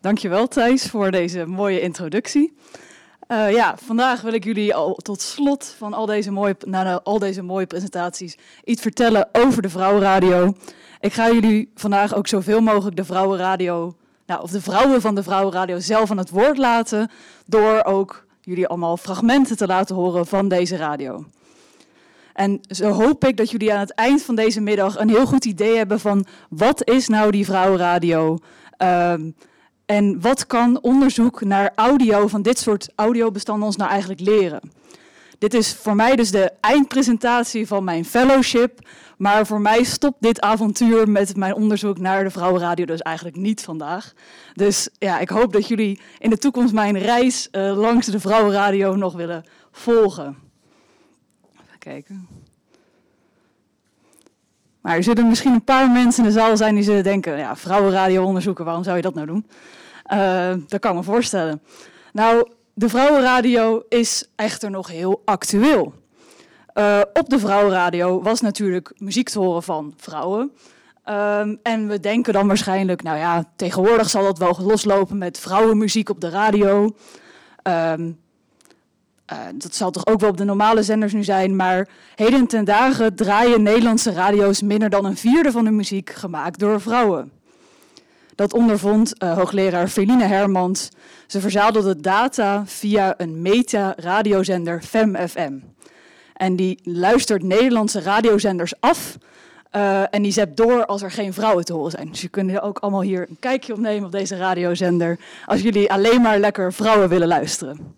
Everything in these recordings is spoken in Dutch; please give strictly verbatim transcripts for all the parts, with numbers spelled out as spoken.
Dankjewel Thijs voor deze mooie introductie. Uh, ja, vandaag wil ik jullie al tot slot van al deze, mooie, na al deze mooie presentaties iets vertellen over de Vrouwenradio. Ik ga jullie vandaag ook zoveel mogelijk de Vrouwenradio, nou, of de vrouwen van de Vrouwenradio zelf aan het woord laten, door ook jullie allemaal fragmenten te laten horen van deze radio. En zo hoop ik dat jullie aan het eind van deze middag een heel goed idee hebben van wat is nou die Vrouwenradio? Um, En wat kan onderzoek naar audio van dit soort audiobestanden ons nou eigenlijk leren? Dit is voor mij dus de eindpresentatie van mijn fellowship. Maar voor mij stopt dit avontuur met mijn onderzoek naar de Vrouwenradio dus eigenlijk niet vandaag. Dus ja, ik hoop dat jullie in de toekomst mijn reis uh, langs de Vrouwenradio nog willen volgen. Even kijken. Maar er zullen misschien een paar mensen in de zaal zijn die zullen denken, ja, Vrouwenradio onderzoeken, waarom zou je dat nou doen? Uh, dat kan ik me voorstellen. Nou, de Vrouwenradio is echter nog heel actueel. Uh, op de Vrouwenradio was natuurlijk muziek te horen van vrouwen. Um, en we denken dan waarschijnlijk, nou ja, tegenwoordig zal dat wel loslopen met vrouwenmuziek op de radio. Um, uh, dat zal toch ook wel op de normale zenders nu zijn, maar heden ten dagen draaien Nederlandse radio's minder dan een vierde van de muziek gemaakt door vrouwen. Dat ondervond uh, hoogleraar Feline Hermans. Ze verzamelde data via een meta-radiozender Fem F M. En die luistert Nederlandse radiozenders af uh, en die zet door als er geen vrouwen te horen zijn. Dus je kunt ook allemaal hier een kijkje opnemen op deze radiozender als jullie alleen maar lekker vrouwen willen luisteren.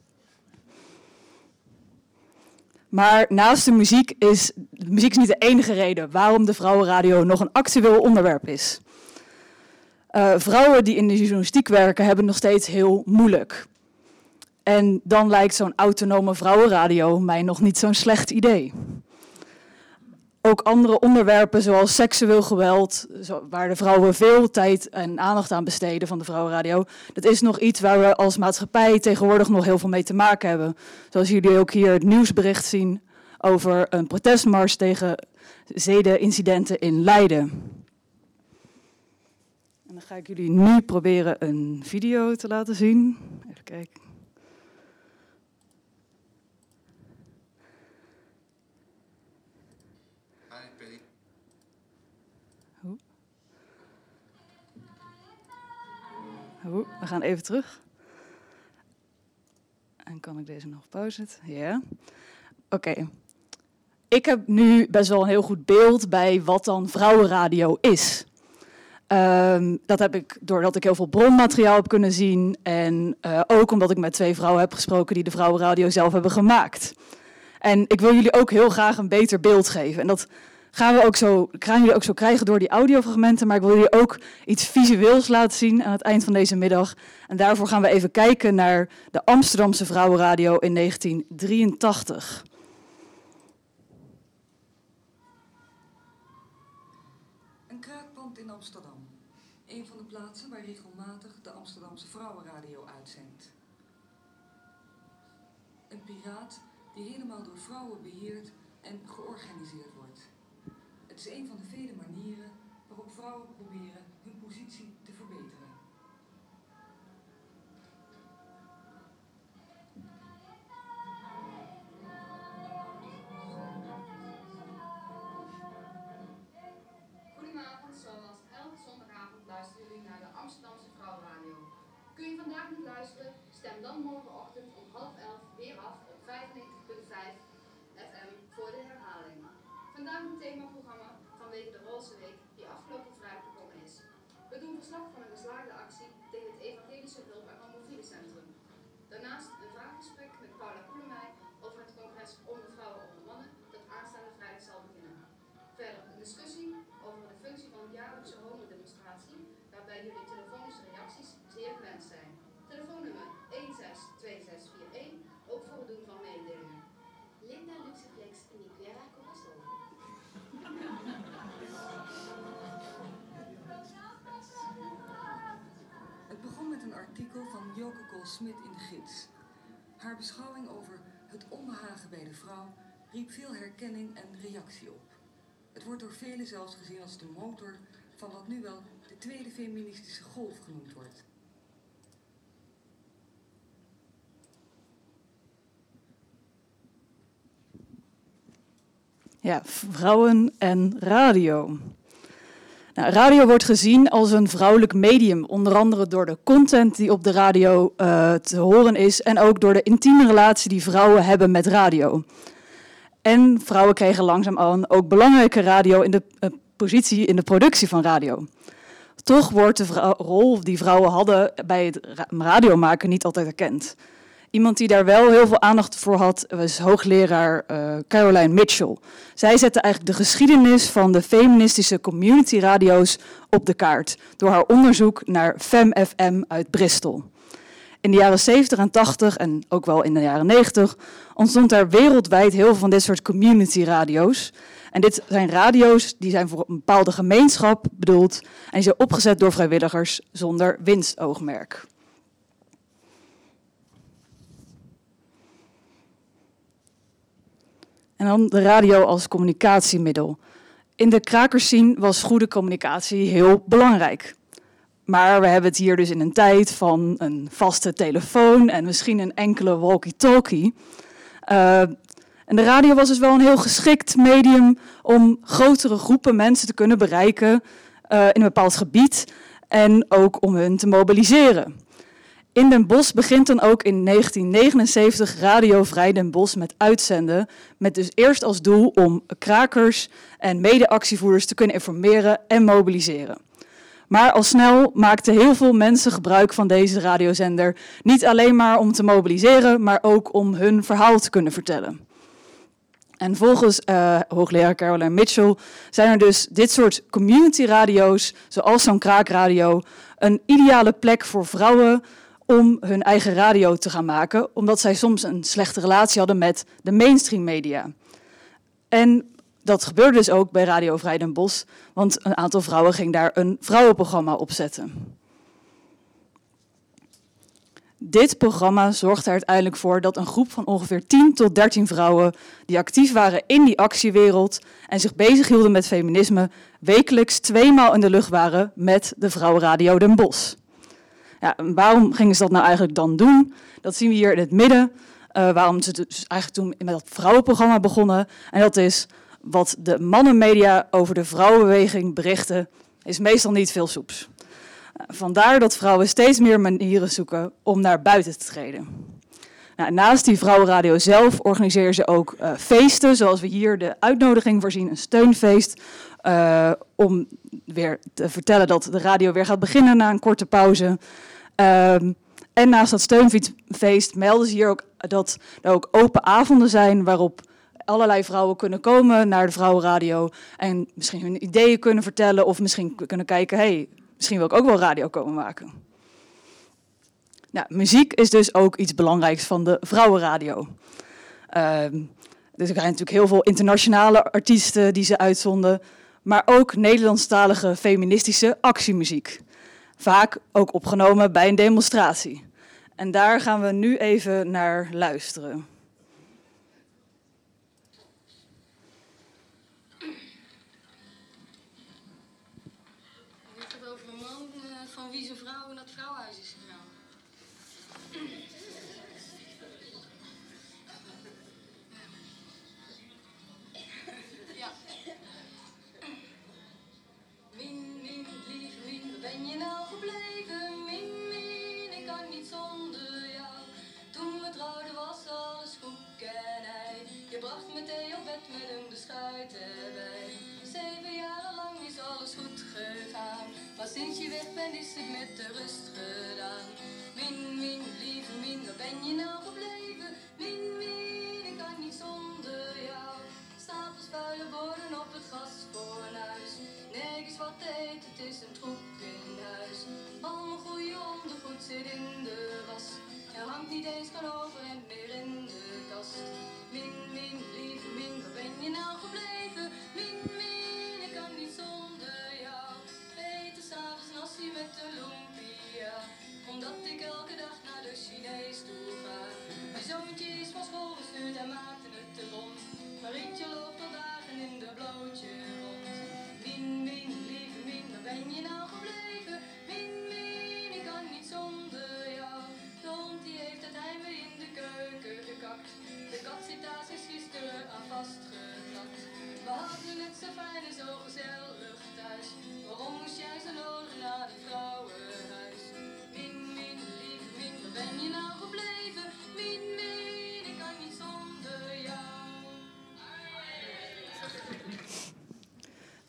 Maar naast de muziek is de muziek is niet de enige reden waarom de Vrouwenradio nog een actueel onderwerp is. Uh, vrouwen die in de journalistiek werken hebben het nog steeds heel moeilijk. En dan lijkt zo'n autonome vrouwenradio mij nog niet zo'n slecht idee. Ook andere onderwerpen zoals seksueel geweld, zo, waar de vrouwen veel tijd en aandacht aan besteden van de Vrouwenradio, dat is nog iets waar we als maatschappij tegenwoordig nog heel veel mee te maken hebben. Zoals jullie ook hier het nieuwsbericht zien over een protestmars tegen zedenincidenten in Leiden. En dan ga ik jullie nu proberen een video te laten zien. Even kijken. Hoe? Hoe? We gaan even terug. En kan ik deze nog op pauze zetten? Ja. Oké. Okay. Ik heb nu best wel een heel goed beeld bij wat dan vrouwenradio is. Um, dat heb ik doordat ik heel veel bronmateriaal heb kunnen zien. En uh, ook omdat ik met twee vrouwen heb gesproken die de Vrouwenradio zelf hebben gemaakt. En ik wil jullie ook heel graag een beter beeld geven. En dat gaan we ook zo, gaan jullie ook zo krijgen door die audiofragmenten. Maar ik wil jullie ook iets visueels laten zien aan het eind van deze middag. En daarvoor gaan we even kijken naar de Amsterdamse Vrouwenradio in negentien drieëntachtig. Een kraakpand in Amsterdam. Een van de plaatsen waar regelmatig de Amsterdamse Vrouwenradio uitzendt. Een piraat die helemaal door vrouwen beheerd en georganiseerd wordt. Het is een van de vele manieren waarop vrouwen proberen hun positie te verbeteren. Goedenavond, zoals elke zondagavond luisteren jullie naar de Amsterdamse Vrouwenradio. Kun je vandaag niet luisteren? Stem dan morgenochtend om half elf weer af op vijfennegentig komma vijf F M voor de herhaling. Vandaag een themaprogramma vanwege de Roze Week die afgelopen vrijdag begonnen is. We doen verslag van een geslaagde actie tegen het Evangelische Hulp- en Homofiliecentrum. Daarnaast een vraaggesprek met Paula Koelemij over het congres Onder Vrouwen Onder Mannen dat aanstaande vrijdag zal beginnen. Verder een discussie over de functie van de jaarlijkse homodemonstratie, waarbij jullie telefonische reacties zeer gewenst zijn. Telefoonnummer een zes twee zes vier een, ook voor het doen van mededelingen. Linda Luxiflex Niquera Corazon. Het begon met een artikel van Joke Kool-Smit in de Gids. Haar beschouwing over het onbehagen bij de vrouw riep veel herkenning en reactie op. Het wordt door velen zelfs gezien als de motor van wat nu wel de tweede feministische golf genoemd wordt. Ja, vrouwen en radio. Nou, radio wordt gezien als een vrouwelijk medium, onder andere door de content die op de radio uh, te horen is en ook door de intieme relatie die vrouwen hebben met radio. En vrouwen kregen langzaamaan ook belangrijke radio in de uh, positie in de productie van radio. Toch wordt de vrouw, rol die vrouwen hadden bij het ra- radiomaken niet altijd erkend. Iemand die daar wel heel veel aandacht voor had, was hoogleraar uh, Caroline Mitchell. Zij zette eigenlijk de geschiedenis van de feministische communityradio's op de kaart door haar onderzoek naar Fem F M uit Bristol. In de jaren zeventig en tachtig en ook wel in de jaren negentig ontstond er wereldwijd heel veel van dit soort communityradio's. En dit zijn radio's die zijn voor een bepaalde gemeenschap bedoeld en die zijn opgezet door vrijwilligers zonder winstoogmerk. En dan de radio als communicatiemiddel. In de krakerscene was goede communicatie heel belangrijk. Maar we hebben het hier dus in een tijd van een vaste telefoon en misschien een enkele walkie-talkie. Uh, en de radio was dus wel een heel geschikt medium om grotere groepen mensen te kunnen bereiken uh, in een bepaald gebied en ook om hun te mobiliseren. In Den Bosch begint dan ook in negentien negenenzeventig Radio Vrij Den Bosch met uitzenden, met dus eerst als doel om krakers en mede-actievoerders te kunnen informeren en mobiliseren. Maar al snel maakten heel veel mensen gebruik van deze radiozender, niet alleen maar om te mobiliseren, maar ook om hun verhaal te kunnen vertellen. En volgens uh, hoogleraar Caroline Mitchell zijn er dus dit soort community-radio's, zoals zo'n kraakradio, een ideale plek voor vrouwen om hun eigen radio te gaan maken, omdat zij soms een slechte relatie hadden met de mainstream media. En dat gebeurde dus ook bij Radio Vrij Den Bosch, want een aantal vrouwen ging daar een vrouwenprogramma op zetten. Dit programma zorgde er uiteindelijk voor dat een groep van ongeveer tien tot dertien vrouwen die actief waren in die actiewereld en zich bezighielden met feminisme, wekelijks tweemaal in de lucht waren met de Vrouwenradio Den Bosch. Ja, waarom gingen ze dat nou eigenlijk dan doen? Dat zien we hier in het midden, uh, waarom ze dus eigenlijk toen met dat vrouwenprogramma begonnen. En dat is wat de mannenmedia over de vrouwenbeweging berichten, is meestal niet veel soeps. Vandaar dat vrouwen steeds meer manieren zoeken om naar buiten te treden. Nou, naast die vrouwenradio zelf organiseren ze ook uh, feesten, zoals we hier de uitnodiging voorzien, een steunfeest, uh, om weer te vertellen dat de radio weer gaat beginnen na een korte pauze. Uh, en naast dat steunfeest melden ze hier ook dat er ook open avonden zijn waarop allerlei vrouwen kunnen komen naar de vrouwenradio en misschien hun ideeën kunnen vertellen of misschien kunnen kijken, hey, misschien wil ik ook wel radio komen maken. Nou, muziek is dus ook iets belangrijks van de vrouwenradio. Uh, dus er zijn natuurlijk heel veel internationale artiesten die ze uitzonden, maar ook Nederlandstalige feministische actiemuziek. Vaak ook opgenomen bij een demonstratie. En daar gaan we nu even naar luisteren. Het gaat over een man uh, van wie zijn vrouw in dat vrouwenhuis is gegaan. Ja. Min, min, lieve min, waar ben je nou gebleven? Min, min, ik kan niet zonder jou. Toen we trouwden was alles koek en ei. Je bracht me thee op bed met een beschuit erbij. Zeven jaren lang is alles goed gegaan. Maar sinds je weg bent is het met de rust gedaan. Min, min, lieve min, waar ben je nou gebleven? Min, min, ik kan niet zonder jou. Stapels vuile borden op het gasfornuis. Nergens wat te eten, het is een troep in huis. Al mijn goede ondergoed zit in de was. Er hangt niet eens kan overhemd meer in de kast. Min, min, lieve min, waar ben je nou gebleven? Min, min, ik kan niet zonder jou. Eten s'avonds nasi met de lumpia.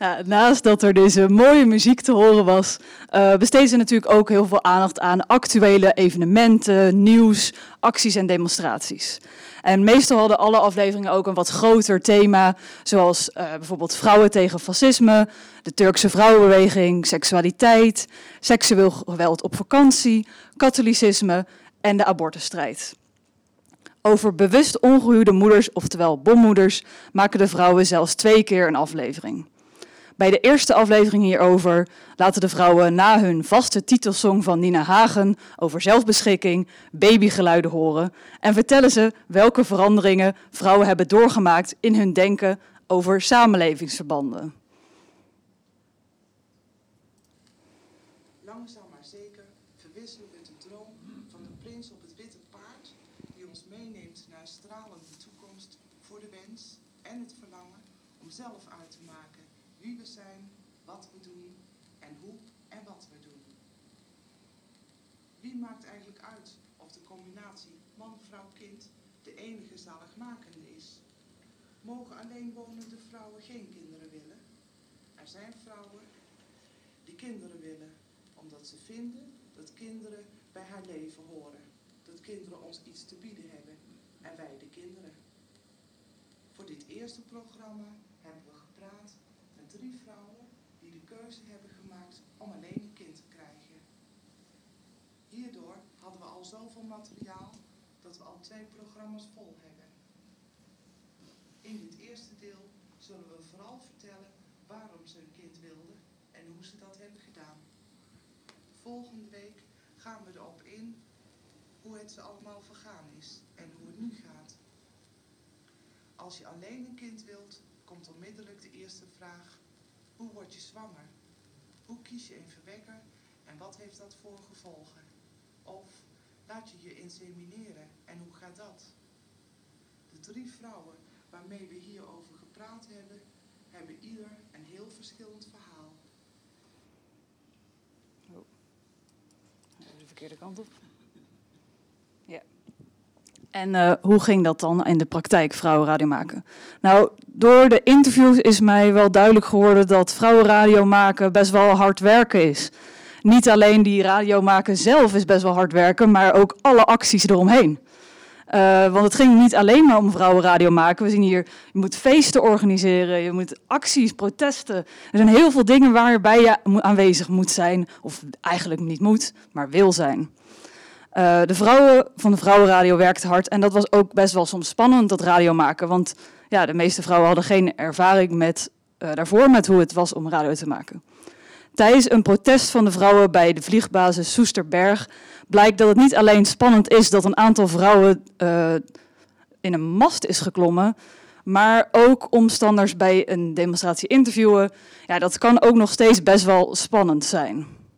Ja, naast dat er deze mooie muziek te horen was, uh, besteedden ze natuurlijk ook heel veel aandacht aan actuele evenementen, nieuws, acties en demonstraties. En meestal hadden alle afleveringen ook een wat groter thema, zoals uh, bijvoorbeeld vrouwen tegen fascisme, de Turkse vrouwenbeweging, seksualiteit, seksueel geweld op vakantie, katholicisme en de abortusstrijd. Over bewust ongehuwde moeders, oftewel bommoeders, maken de vrouwen zelfs twee keer een aflevering. Bij de eerste aflevering hierover laten de vrouwen na hun vaste titelsong van Nina Hagen over zelfbeschikking babygeluiden horen en vertellen ze welke veranderingen vrouwen hebben doorgemaakt in hun denken over samenlevingsverbanden. Langzaam maar zeker verwisselen we de droom van de prins op het witte paard die ons meeneemt naar een stralende toekomst voor de wens en het verlangen om zelf uit te maken wie we zijn, wat we doen en hoe en wat we doen. Wie maakt eigenlijk uit of de combinatie man, vrouw, kind de enige zaligmakende is? Mogen alleenwonende vrouwen geen kinderen willen? Er zijn vrouwen die kinderen willen, omdat ze vinden dat kinderen bij haar leven horen. Dat kinderen ons iets te bieden hebben en wij de kinderen. Voor dit eerste programma hebben we gepraat met drie vrouwen die de keuze hebben gemaakt om alleen een kind te krijgen. Hierdoor hadden we al zoveel materiaal dat we al twee programma's vol hebben. In dit eerste deel zullen we vooral vertellen waarom ze een kind wilden en hoe ze dat hebben gedaan. Volgende week gaan we erop in hoe het ze allemaal vergaan is en hoe het nu gaat. Als je alleen een kind wilt, komt onmiddellijk de eerste vraag: hoe word je zwanger? Hoe kies je een verwekker en wat heeft dat voor gevolgen? Of laat je je insemineren en hoe gaat dat? De drie vrouwen waarmee we hierover gepraat hebben, hebben ieder een heel verschillend verhaal. Oh. De verkeerde kant op. Ja. En uh, hoe ging dat dan in de praktijk, vrouwenradio maken? Nou, door de interviews is mij wel duidelijk geworden dat vrouwenradio maken best wel hard werken is. Niet alleen die radio maken zelf is best wel hard werken, maar ook alle acties eromheen. Uh, want het ging niet alleen maar om vrouwenradio maken. We zien hier, je moet feesten organiseren, je moet acties, protesten. Er zijn heel veel dingen waarbij je aanwezig moet zijn. Of eigenlijk niet moet, maar wil zijn. Uh, de vrouwen van de vrouwenradio werkten hard. En dat was ook best wel soms spannend, dat radio maken. Want ja, de meeste vrouwen hadden geen ervaring met, uh, daarvoor met hoe het was om radio te maken. Tijdens een protest van de vrouwen bij de vliegbasis Soesterberg blijkt dat het niet alleen spannend is dat een aantal vrouwen uh, in een mast is geklommen, maar ook omstanders bij een demonstratie interviewen. Ja, dat kan ook nog steeds best wel spannend zijn.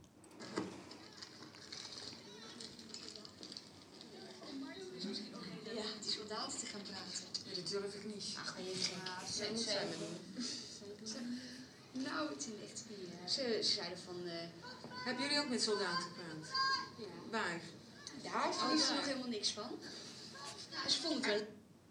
Ja, die soldaten te gaan praten. Nee, dat durf ik niet. Ach, nee, Zij moet zij me doen. nou, het zijn echt die. Ze, ze zeiden van. Uh, Hebben jullie ook met soldaten gepraat? ja, Waar? daar ze wisten er nog helemaal niks van. Maar ze vonden het wel.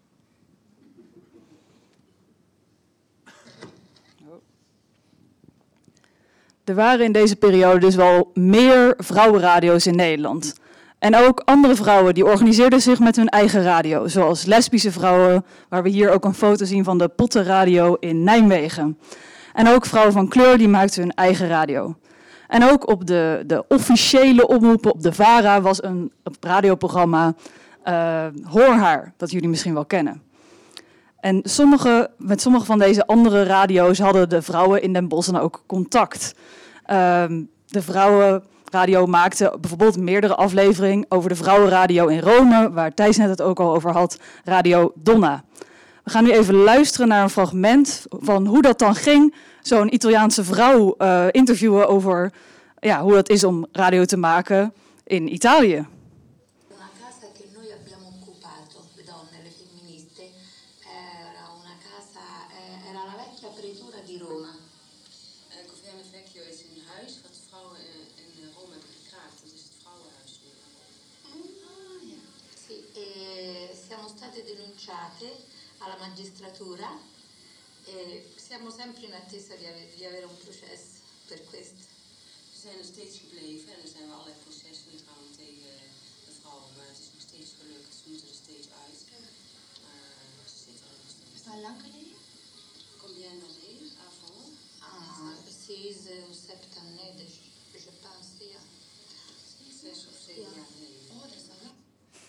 Er waren in deze periode dus wel meer vrouwenradio's in Nederland. En ook andere vrouwen die organiseerden zich met hun eigen radio. Zoals lesbische vrouwen, waar we hier ook een foto zien van de Pottenradio in Nijmegen. En ook vrouwen van kleur die maakten hun eigen radio. En ook op de, de officiële omroepen op de VARA was een, een radioprogramma uh, Hoor Haar, dat jullie misschien wel kennen. En sommige, met sommige van deze andere radio's hadden de vrouwen in Den Bosch dan ook contact. Uh, de vrouwenradio maakte bijvoorbeeld meerdere afleveringen over de vrouwenradio in Rome, waar Thijs net het ook al over had, Radio Donna. We gaan nu even luisteren naar een fragment van hoe dat dan ging, zo'n Italiaanse vrouw uh, interviewen over ja, hoe dat is om radio te maken in Italië. Una casa che noi abbiamo occupato, le donne, le femministe, era una casa, eh, era la vecchia pretura di Roma. Uh, Conferme Vecchio is een huis wat vrouwen uh, in Rome hebben gekraakt. Dat is het vrouwenhuis weer. Ah, ja. Sì, e siamo state denunciate alla magistratura E siamo sempre in attesa di, ave- di avere un processo per questo. We zijn er steeds gebleven en er zijn wel allerlei processen gegaan tegen de vrouwen, maar het is nog steeds gelukt. Ze moeten er steeds uit. Maar ze zitten er nog steeds. Is dat lang geleden? Combien d'années avant? Ah, precies uh, zeven anni, dus je pense, ja. Zes of zeven jaar geleden. Oh, dat is al lang.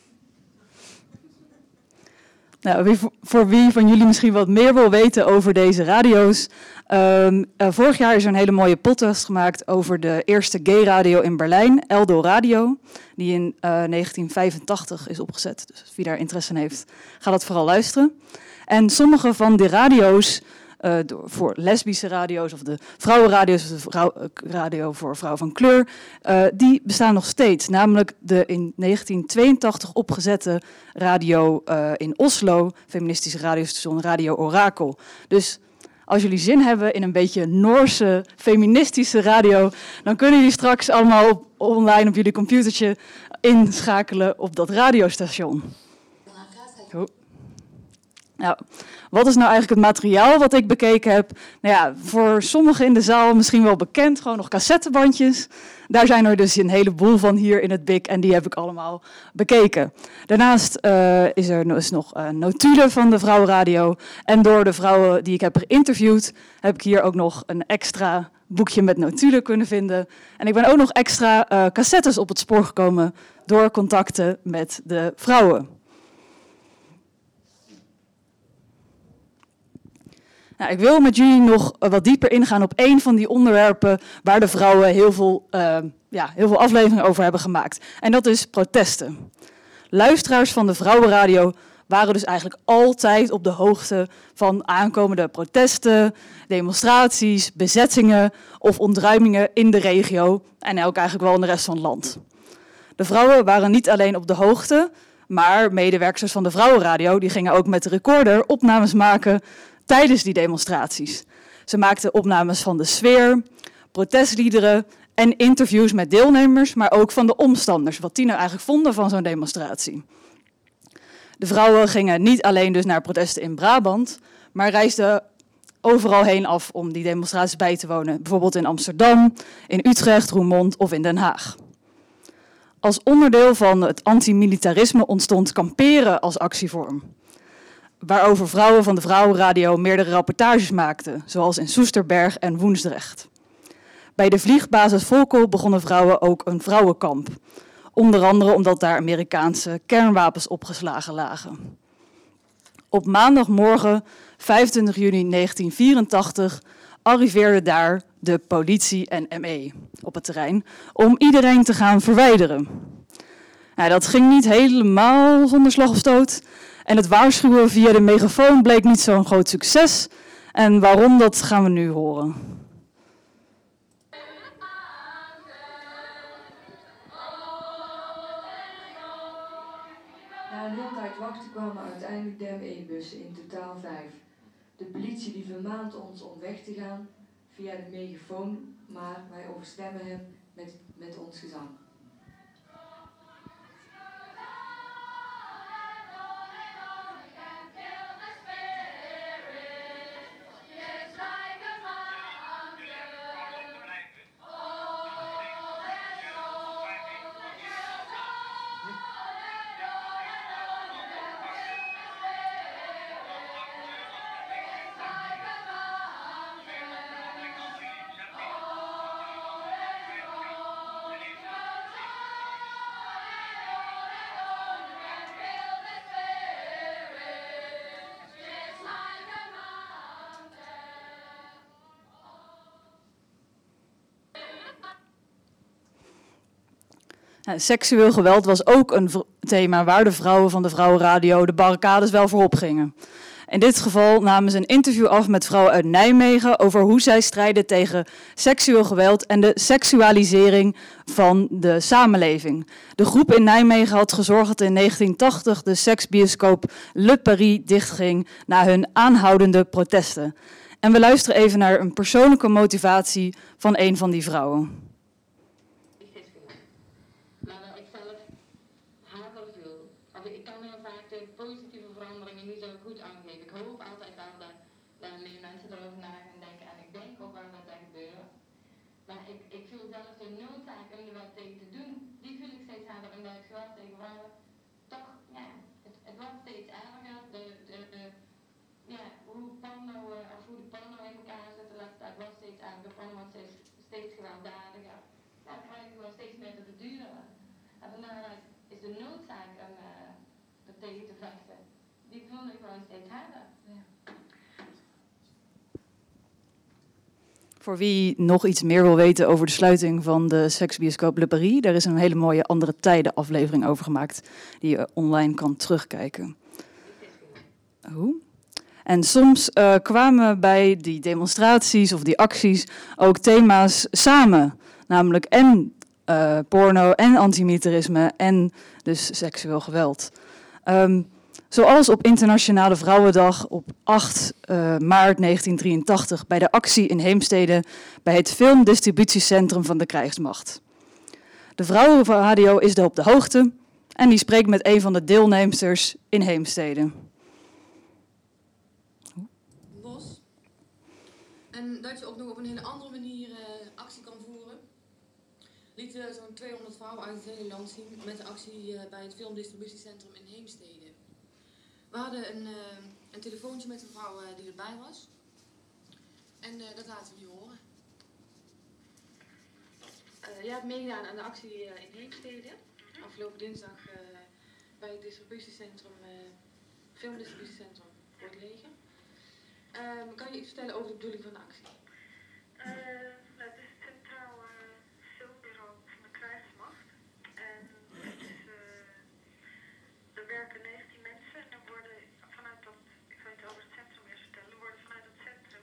Nou, wie, voor wie van jullie misschien wat meer wil weten over deze radio's. Um, uh, vorig jaar is er een hele mooie podcast gemaakt over de eerste gay radio in Berlijn, Eldo Radio. Die in uh, negentien vijfentachtig is opgezet. Dus wie daar interesse in heeft, ga dat vooral luisteren. En sommige van de radio's, uh, door, voor lesbische radio's of de vrouwenradio's, of de vrouw, uh, radio voor vrouwen van kleur, uh, die bestaan nog steeds. Namelijk de in negentien tweeëntachtig opgezette radio uh, in Oslo, feministische radiostation Radio Orakel. Dus als jullie zin hebben in een beetje Noorse, feministische radio, dan kunnen jullie straks allemaal op, online op jullie computertje inschakelen op dat radiostation. Oh. Nou, wat is nou eigenlijk het materiaal wat ik bekeken heb? Nou ja, voor sommigen in de zaal misschien wel bekend, gewoon nog cassettebandjes. Daar zijn er dus een heleboel van hier in het B I C en die heb ik allemaal bekeken. Daarnaast uh, is er dus nog uh, notulen van de Vrouwenradio. En door de vrouwen die ik heb geïnterviewd, heb ik hier ook nog een extra boekje met notulen kunnen vinden. En ik ben ook nog extra uh, cassettes op het spoor gekomen door contacten met de vrouwen. Nou, ik wil met jullie nog wat dieper ingaan op één van die onderwerpen waar de vrouwen heel veel, uh, ja, heel veel afleveringen over hebben gemaakt. En dat is protesten. Luisteraars van de Vrouwenradio waren dus eigenlijk altijd op de hoogte van aankomende protesten, demonstraties, bezettingen of ontruimingen in de regio en ook eigenlijk wel in de rest van het land. De vrouwen waren niet alleen op de hoogte, maar medewerkers van de Vrouwenradio die gingen ook met de recorder opnames maken tijdens die demonstraties. Ze maakten opnames van de sfeer, protestliederen en interviews met deelnemers, maar ook van de omstanders, wat die nou eigenlijk vonden van zo'n demonstratie. De vrouwen gingen niet alleen dus naar protesten in Brabant, maar reisden overal heen af om die demonstraties bij te wonen. Bijvoorbeeld in Amsterdam, in Utrecht, Roermond of in Den Haag. Als onderdeel van het antimilitarisme ontstond kamperen als actievorm, waarover vrouwen van de Vrouwenradio meerdere rapportages maakten, zoals in Soesterberg en Woensdrecht. Bij de vliegbasis Volkel begonnen vrouwen ook een vrouwenkamp. Onder andere omdat daar Amerikaanse kernwapens opgeslagen lagen. Op maandagmorgen vijfentwintig juni negentien vierentachtig arriveerde daar de politie en M E op het terrein om iedereen te gaan verwijderen. Nou, dat ging niet helemaal zonder slag of stoot. En het waarschuwen via de megafoon bleek niet zo'n groot succes. En waarom, dat gaan we nu horen. Na een hele tijd wachten kwamen uiteindelijk de M E-bussen, in totaal vijf. De politie die vermaande ons om weg te gaan via de megafoon, maar wij overstemmen hem met, met ons gezang. Nou, seksueel geweld was ook een thema waar de vrouwen van de Vrouwenradio de barricades wel voor opgingen. In dit geval namen ze een interview af met vrouwen uit Nijmegen over hoe zij strijden tegen seksueel geweld en de seksualisering van de samenleving. De groep in Nijmegen had gezorgd dat in negentien tachtig de seksbioscoop Le Paris dichtging na hun aanhoudende protesten. En we luisteren even naar een persoonlijke motivatie van een van die vrouwen. daar nu mensen erover na gaan denken en ik denk ook wel dat dat gebeurt. Maar ik, ik voel zelf de noodzaak om er wat tegen te doen. Die voel ik steeds harder omdat het geweld tegen vrouwen toch, ja, het, het wordt steeds erger. De, de, de, ja, hoe porno, uh, of hoe de porno in elkaar zit, dat, dat wordt steeds erger. Porno wordt steeds, steeds gewelddadiger. Ja, dan krijg je gewoon steeds meer te verduren. En vandaar is de noodzaak om uh, er tegen te vechten. Die voel ik gewoon steeds harder. Ja. Voor wie nog iets meer wil weten over de sluiting van de seksbioscoop Le Paris, daar is een hele mooie Andere Tijden aflevering over gemaakt, die je online kan terugkijken. Hoe? En soms uh, kwamen bij die demonstraties of die acties ook thema's samen. Namelijk en uh, porno en antimilitarisme en dus seksueel geweld. Um, Zoals op Internationale Vrouwendag op acht maart negentien drieëntachtig bij de actie in Heemstede bij het filmdistributiecentrum van de krijgsmacht. De Vrouwenradio is daar op de hoogte en die spreekt met een van de deelnemsters in Heemstede. Bos. En dat je ook nog op een hele andere manier uh, actie kan voeren. Lieten uh, zo'n tweehonderd vrouwen uit het hele land zien met de actie uh, bij het filmdistributiecentrum in Heemstede. We hadden een, uh, een telefoontje met een vrouw uh, die erbij was. En uh, dat laten we nu horen. Uh, jij hebt meegedaan aan de actie uh, in Heemstede. Afgelopen dinsdag uh, bij het distributiecentrum, uh, filmdistributiecentrum voor het leger. Uh, kan je iets vertellen over de bedoeling van de actie? Uh, het is het Centraal uh, Filmbureau van de Krijgsmacht. En het is, uh, er werken negentien mensen en er worden vanuit dat, ik zal het over het centrum eerst vertellen, er worden vanuit het centrum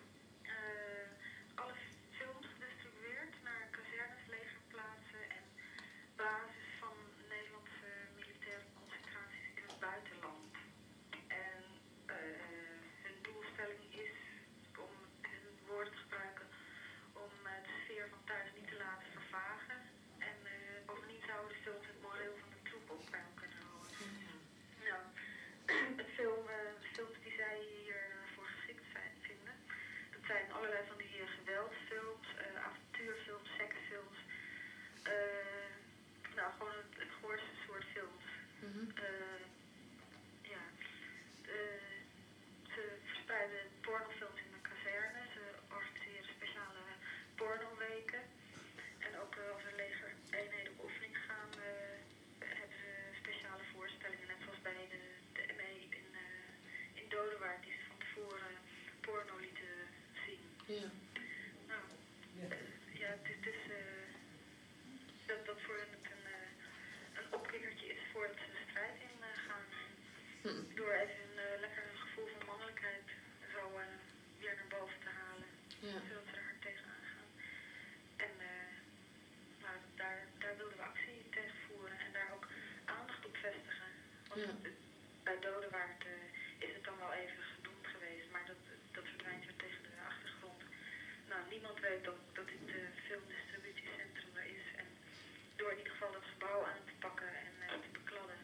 uh, alle films gedistribueerd naar kazernes, legerplaatsen en basis van Nederlandse militaire concentraties in het buitenland. En uh, hun doelstelling is, om hun woorden te gebruiken, om uh, de sfeer van thuis niet te laten vervagen. En uh, bovendien zouden de films het moreel van de troep op peil kunnen houden. Mm-hmm. Nou, het film, uh, de films die zij hiervoor uh, geschikt zijn, vinden, dat zijn allerlei van die uh, geweldsfilms, uh, avontuurfilms, seksfilms. Uh, nou, gewoon het, het goorste soort films. Mm-hmm. Uh, ja, uh, ze verspreiden pornofilms in de kazerne, ze organiseren speciale pornoweken. En ook uh, als er legereenheden op oefening gaan, uh, hebben ze speciale voorstellingen, net zoals bij de, de M E in, uh, in Dodewaard, die ze van tevoren porno lieten zien. Ja. Nou, uh, ja, het is dus, uh, dat, dat voor hen het een, uh, een opkikkertje is voordat ze de strijd in uh, gaan. Hm. Door even een uh, lekker een gevoel van mannelijkheid zo uh, weer naar boven te halen. Ja. Zodat ze er hard tegenaan gaan. En uh, nou, daar, daar wilden we actie tegen voeren en daar ook aandacht op vestigen. Want Ja. het, bij Dodewaard uh, is het dan wel even gedoemd geweest, maar dat, dat verdwijnt weer tegen de achtergrond. Nou, niemand weet dat, dat dit uh, filmdistributiecentrum er is. En door in ieder geval dat gebouw aan te pakken en uh, te bekladden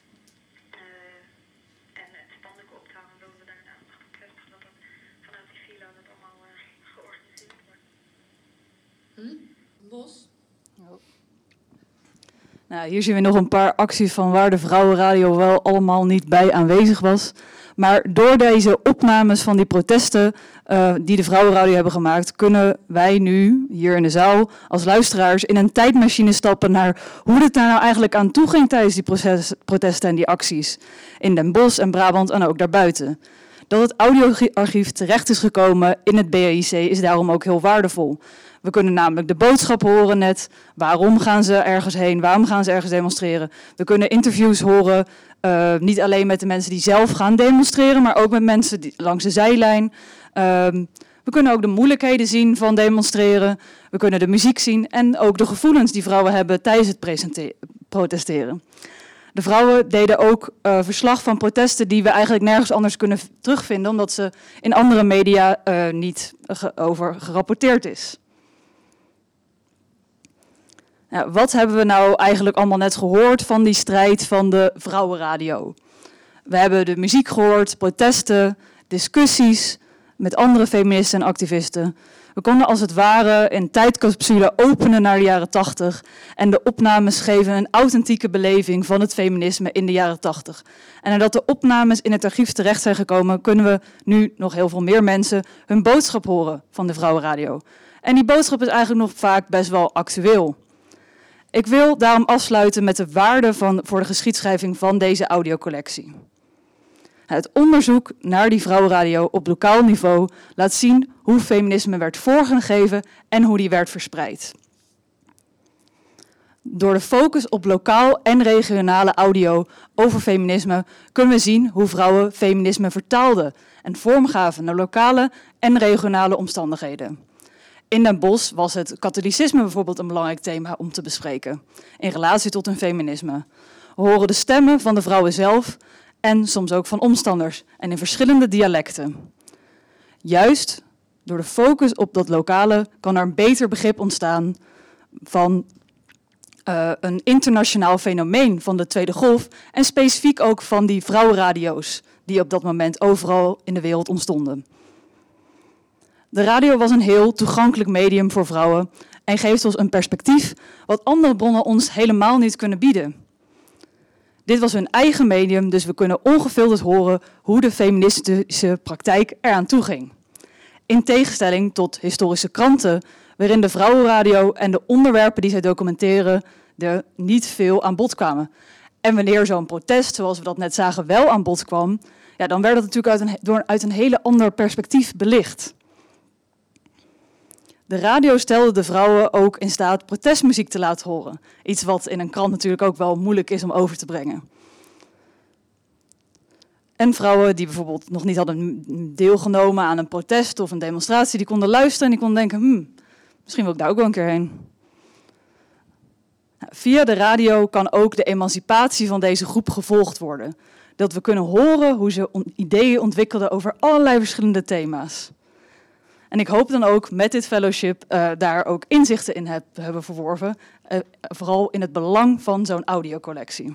uh, en het spandoeken op te hangen, willen we daar de aandacht op vestigen dat dat vanuit die villa dat allemaal uh, georganiseerd wordt. Hm? Bos? Nou, hier zien we nog een paar acties van waar de Vrouwenradio wel allemaal niet bij aanwezig was. Maar door deze opnames van die protesten uh, die de Vrouwenradio hebben gemaakt, kunnen wij nu hier in de zaal als luisteraars in een tijdmachine stappen naar hoe het daar nou eigenlijk aan toe ging tijdens die proces, protesten en die acties. In Den Bosch en Brabant en ook daarbuiten. Dat het audioarchief terecht is gekomen in het B A I C is daarom ook heel waardevol. We kunnen namelijk de boodschap horen net. Waarom gaan ze ergens heen? Waarom gaan ze ergens demonstreren? We kunnen interviews horen. Uh, niet alleen met de mensen die zelf gaan demonstreren, maar ook met mensen die, langs de zijlijn. Uh, we kunnen ook de moeilijkheden zien van demonstreren. We kunnen de muziek zien en ook de gevoelens die vrouwen hebben tijdens het presente- protesteren. De vrouwen deden ook uh, verslag van protesten die we eigenlijk nergens anders kunnen v- terugvinden, omdat ze in andere media uh, niet ge- over gerapporteerd is. Nou, wat hebben we nou eigenlijk allemaal net gehoord van die strijd van de Vrouwenradio? We hebben de muziek gehoord, protesten, discussies, met andere feministen en activisten. We konden als het ware een tijdcapsule openen naar de jaren tachtig en de opnames geven een authentieke beleving van het feminisme in de jaren tachtig. En nadat de opnames in het archief terecht zijn gekomen, kunnen we nu nog heel veel meer mensen hun boodschap horen van de Vrouwenradio. En die boodschap is eigenlijk nog vaak best wel actueel. Ik wil daarom afsluiten met de waarde van, voor de geschiedschrijving van deze audiocollectie. Het onderzoek naar die Vrouwenradio op lokaal niveau laat zien hoe feminisme werd vorgegeven en hoe die werd verspreid. Door de focus op lokaal en regionale audio over feminisme kunnen we zien hoe vrouwen feminisme vertaalden en vormgaven naar lokale en regionale omstandigheden. In Den Bosch was het katholicisme bijvoorbeeld een belangrijk thema om te bespreken, in relatie tot hun feminisme. We horen de stemmen van de vrouwen zelf en soms ook van omstanders en in verschillende dialecten. Juist door de focus op dat lokale kan er een beter begrip ontstaan van uh, een internationaal fenomeen van de Tweede Golf en specifiek ook van die vrouwenradio's die op dat moment overal in de wereld ontstonden. De radio was een heel toegankelijk medium voor vrouwen en geeft ons een perspectief wat andere bronnen ons helemaal niet kunnen bieden. Dit was hun eigen medium, dus we kunnen ongefilterd horen hoe de feministische praktijk eraan toe ging. In tegenstelling tot historische kranten, waarin de Vrouwenradio en de onderwerpen die zij documenteren er niet veel aan bod kwamen. En wanneer zo'n protest, zoals we dat net zagen, wel aan bod kwam, ja, dan werd dat natuurlijk uit een, door, uit een hele ander perspectief belicht. De radio stelde de vrouwen ook in staat protestmuziek te laten horen. Iets wat in een krant natuurlijk ook wel moeilijk is om over te brengen. En vrouwen die bijvoorbeeld nog niet hadden deelgenomen aan een protest of een demonstratie, die konden luisteren en die konden denken, hmm, misschien wil ik daar ook wel een keer heen. Nou, via de radio kan ook de emancipatie van deze groep gevolgd worden. Dat we kunnen horen hoe ze on- ideeën ontwikkelden over allerlei verschillende thema's. En ik hoop dan ook met dit fellowship uh, daar ook inzichten in heb, hebben verworven. Uh, vooral in het belang van zo'n audiocollectie.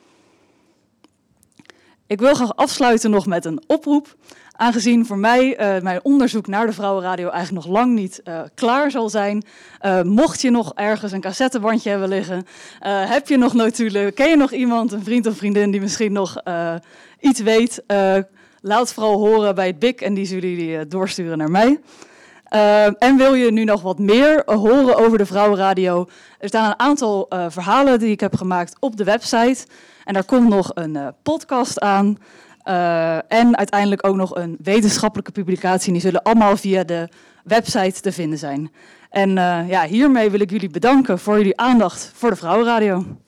Ik wil graag afsluiten nog met een oproep. Aangezien voor mij uh, mijn onderzoek naar de Vrouwenradio eigenlijk nog lang niet uh, klaar zal zijn. Uh, mocht je nog ergens een cassettebandje hebben liggen. Uh, heb je nog notulen? Ken je nog iemand, een vriend of vriendin die misschien nog uh, iets weet? Uh, Laat het vooral horen bij het B I C en die zullen jullie uh, doorsturen naar mij. Uh, en wil je nu nog wat meer uh, horen over de Vrouwenradio? Er staan een aantal uh, verhalen die ik heb gemaakt op de website. En daar komt nog een uh, podcast aan. Uh, en uiteindelijk ook nog een wetenschappelijke publicatie. Die zullen allemaal via de website te vinden zijn. En uh, ja, hiermee wil ik jullie bedanken voor jullie aandacht voor de Vrouwenradio.